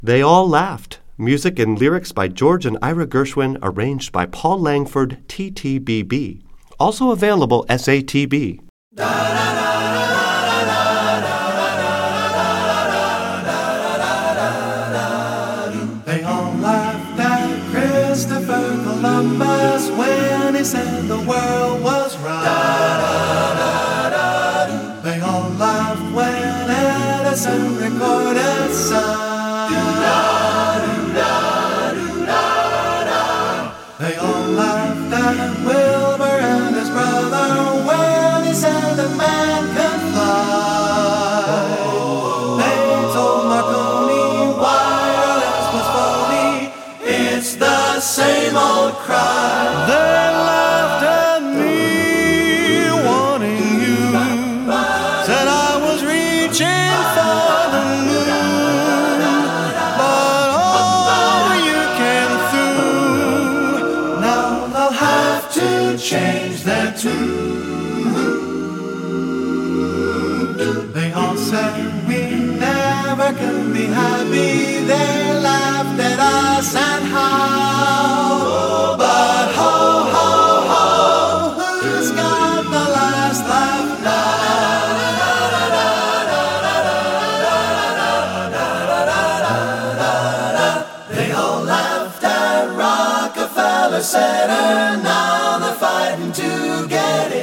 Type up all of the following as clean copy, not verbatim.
They All Laughed. Music and lyrics by George and Ira Gershwin, arranged by Paul Langford, TTBB. Also available SATB. They all laughed at Christopher Columbus when he said the world was round. They all laughed when Edison recorded sound. They all laughed at Wilbur and his brother when he said that man could fly. They told Marconi wireless was phony. It's the same old cry. They laughed at me wanting you. Said I was reaching for the moon, but oh, you came through. Now they'll have to change their tune. They all said we never can be happy. They laughed at us and how. But ho, ho, ho, who's got the last laugh now? They all laughed at Rockefeller Center. Now they're fighting to get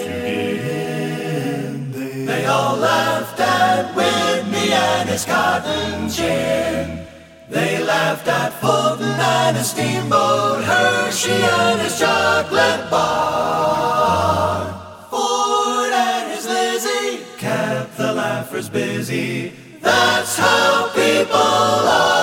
in. They all laughed at Whitney and his cotton gin. They laughed at Fulton and his steamboat, Hershey and his chocolate bar. Ford and his Lizzie kept the laughers busy. That's how people are.